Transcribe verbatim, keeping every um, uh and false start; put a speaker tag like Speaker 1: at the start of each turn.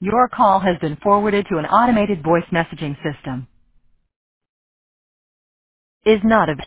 Speaker 1: Your call has been forwarded to an automated voice messaging system. Is not available.